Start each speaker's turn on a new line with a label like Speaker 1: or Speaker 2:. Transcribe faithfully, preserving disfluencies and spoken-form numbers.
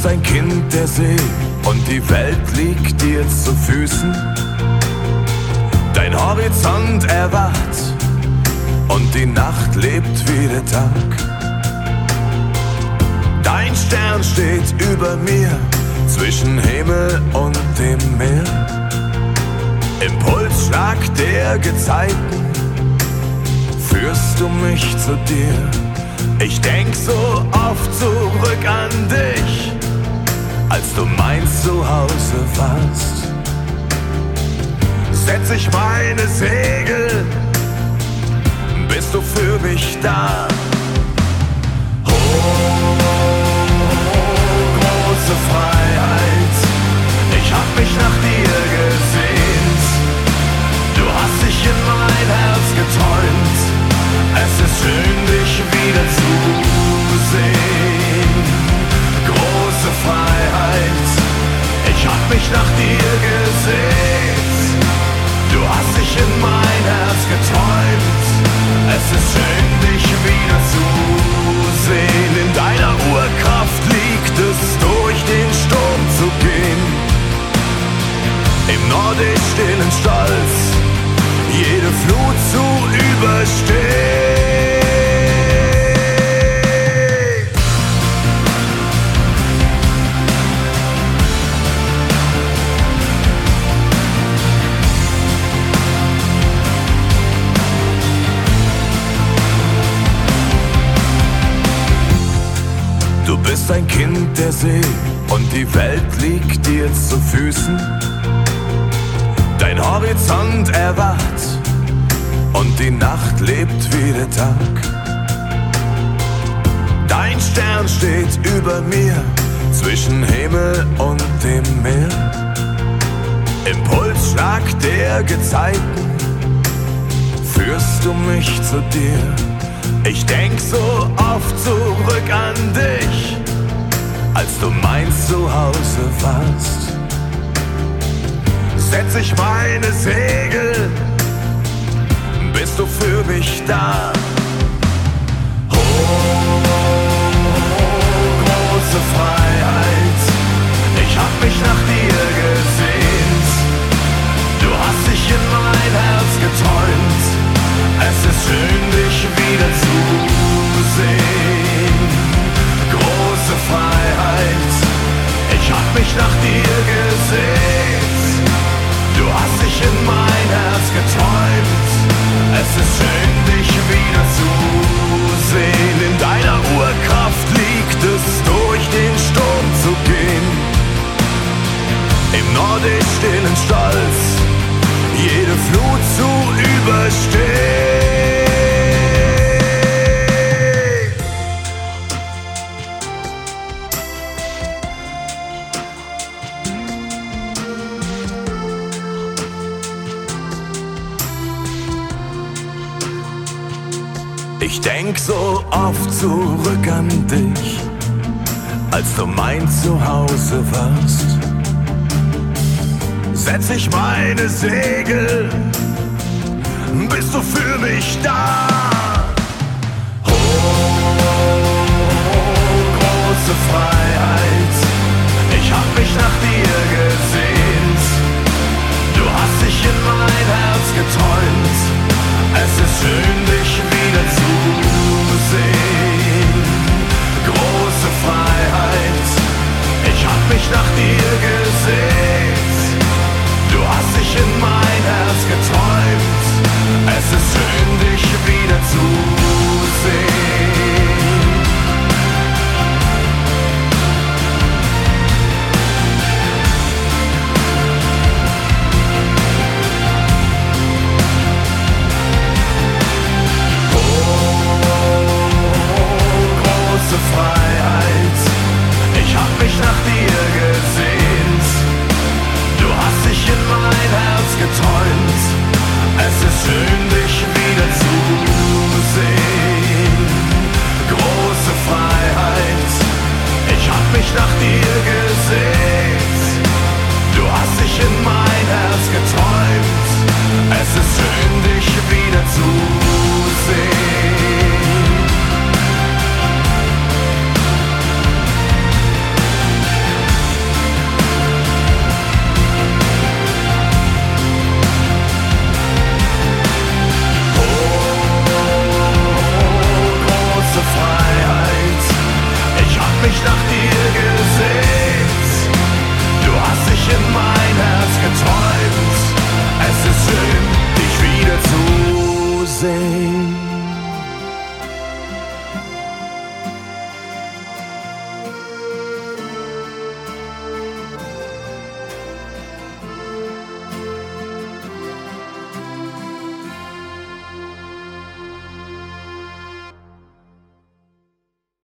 Speaker 1: bist ein Kind der See und die Welt liegt dir zu Füßen. Dein Horizont erwacht und die Nacht lebt wie der Tag. Dein Stern steht über mir, zwischen Himmel und dem Meer. Impulsschlag der Gezeiten, führst du mich zu dir. Ich denk so oft zurück an dich, als du mein Zuhause warst. Setz ich meine Segel, bist du für mich da. Oh, große Freiheit, ich hab mich nach dir gesehnt. Du hast dich in mein Herz geträumt, es ist schön, dich wieder zu sehen. Große Freiheit, ich hab mich nach dir gesehnt. Du hast dich in mein Herz geträumt, es ist schön, dich wieder zu sehen. In deiner Urkraft liegt es, durch den Sturm zu gehen. Im nordisch stillen Stolz, jede Flut zu überstehen. Du bist ein Kind der See und die Welt liegt dir zu Füßen. Dein Horizont erwacht und die Nacht lebt wie der Tag. Dein Stern steht über mir, zwischen Himmel und dem Meer. Impulsschlag der Gezeiten, führst du mich zu dir. Ich denk so oft zurück an dich, als du mein Zuhause warst. Setz ich meine Segel, bist du für mich da. Oh, große Freiheit, ich hab mich nach dir gesehnt. Du hast dich in mein Herz geträumt, es ist schön, dich wieder zu sehen. Große Freiheit, ich hab mich nach dir gesehnt. Du hast dich in mein Herz geträumt, es ist schön, dich wieder zu sehen. In deiner Urkraft liegt es, durch den Sturm zu gehen. Im nordisch stillen Stolz, jede Flut zu überstehen. Ich denk so oft zurück an dich, als du mein Zuhause warst. Setz ich meine Segel, bist du für mich da.